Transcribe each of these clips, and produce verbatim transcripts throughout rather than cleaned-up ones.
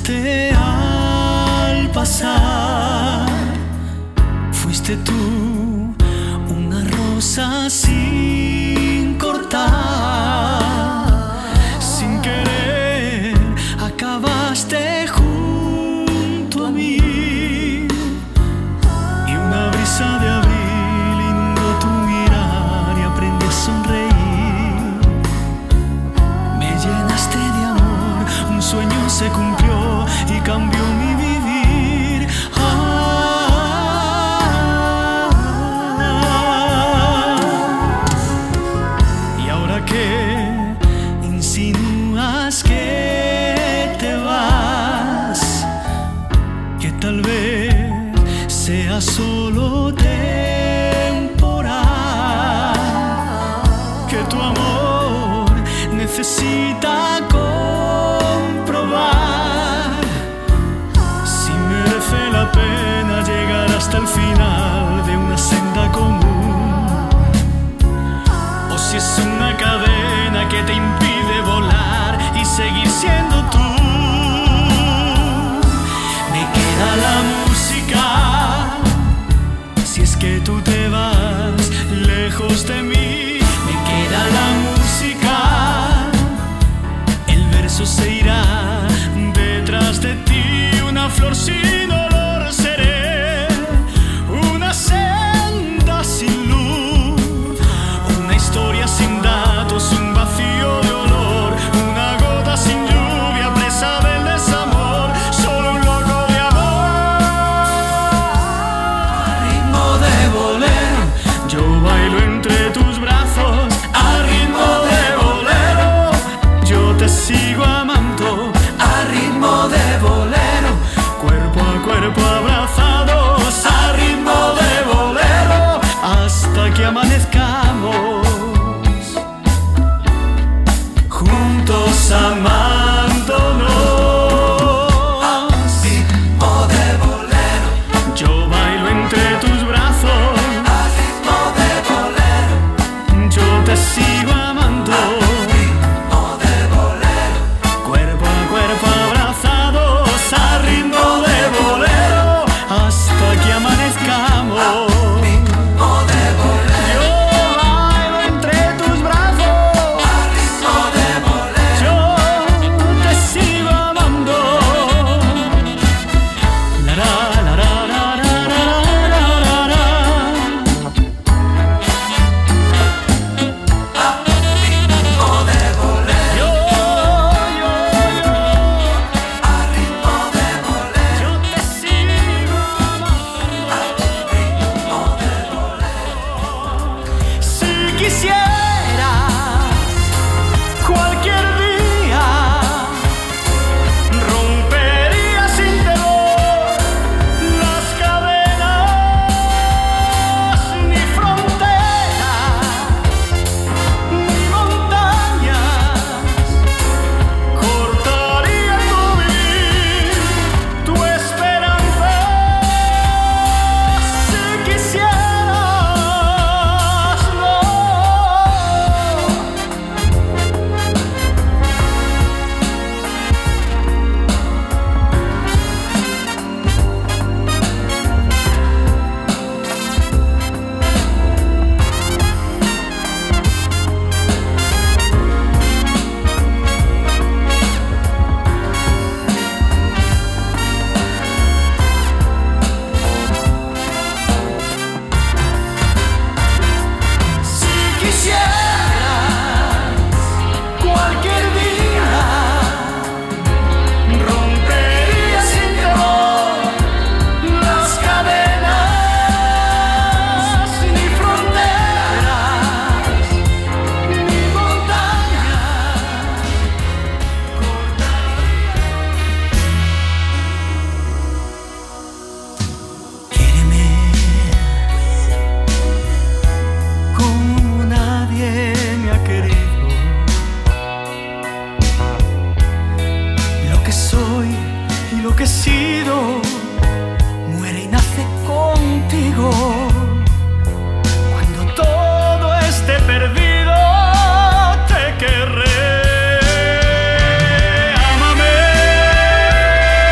dejaste al pasar. Fuiste tú una rosa sin cortar. Sin querer acabaste junto a mí. Y una brisa de abril inundó tu mirar y aprendí a sonreír. Me llenaste de amor, un sueño se cumplió y cambió mi vivir. Ah, y ahora que insinúas que te vas, que tal vez sea solo temporal, que tu amor necesita comprobar si merece la pena llegar hasta el final de una senda común, o si es una cadena que te impide volar y seguir siendo tú. Me queda la música si es que tú te vas lejos de mí. Me queda la música, el verso se irá detrás de ti. Una flor sin olor seré, una senda sin luz, una historia sin datos, un vacío de olor, una gota sin lluvia, presa del desamor, solo un loco de amor. A ritmo de bolero, yo bailo entre tus brazos. A ritmo de bolero, yo te sigo amando. A ritmo de bolero, cuerpo a cuerpo abrazados. A ritmo de bolero, hasta que amanezcamos juntos amándonos. A ritmo de bolero, yo bailo entre tus brazos. A ritmo de bolero, yo te sigo amando. A ritmo de bolero, cuerpo a cuerpo abrazados. A ritmo de bolero, hasta que amanezcamos. A ritmo de bolero, yo bailo entre tus brazos. A ritmo de bolero, yo te sigo amando. La la la la la la la la la. A ritmo de bolero, yo, yo, yo. A ritmo de bolero, yo te sigo amando. A ritmo de bolero. Si quisieras cualquier día, rompería sin temor las cadenas, ni fronteras, ni montañas. Cortaría tu vivir, tu esperanza. Si quisieras, no. Si quisieras cualquier día, rompería sin temor las cadenas, ni fronteras, ni montañas. Quiéreme como nadie me ha querido. Lo que soy y lo que he sido muere y nace contigo. Cuando todo esté perdido, te querré. Ámame.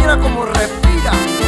mira cómo respira.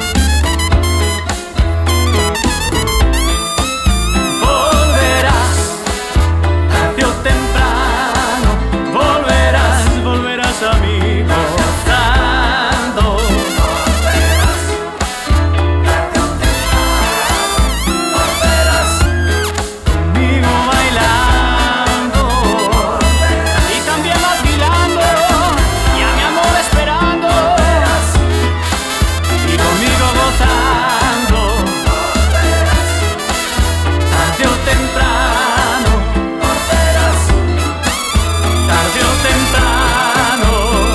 Volverás, tarde o temprano, volverás, volverás a mí gozando. Volverás, tarde o temprano, volverás Conmigo bailando, volverás, y también vacilando, y a mi amor esperando, volverás, y conmigo gozando. volverás, Tarde o temprano, volverás. tarde o temprano.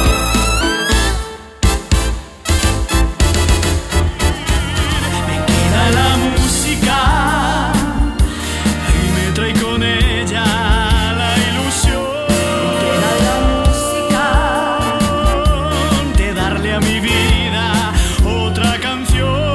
Me queda la música y me trae con ella la ilusión. Me queda la música de darle a mi vida otra canción.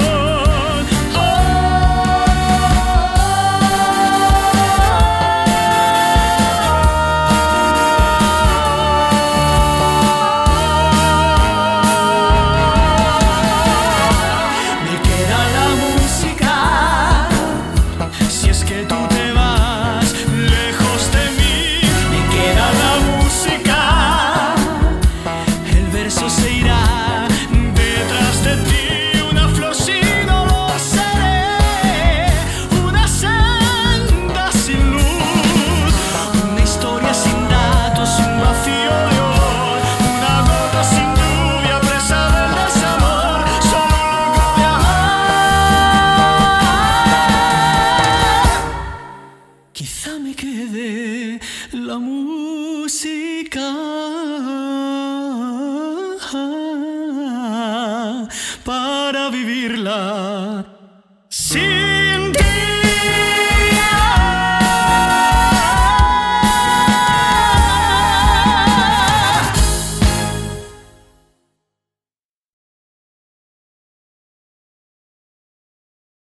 Me queda la música, si es que tú te vas lejos de mí. Me queda la música, el verso se irá detrás de ti. Una flor sin olor seré, una senda sin luz, una historia sin datos, un vacío de olor, una gota sin lluvia, presa del desamor, solo un loco de amar. Quizá me quede la música para vivirla. Sí.